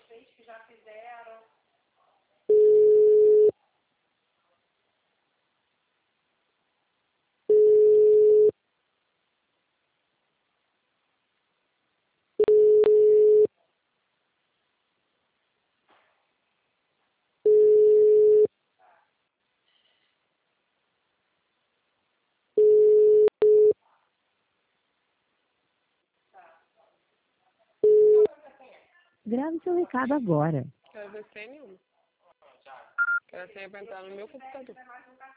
Grave seu recado agora. Quero ver sem nenhuma. Quero senha pra entrar no meu computador.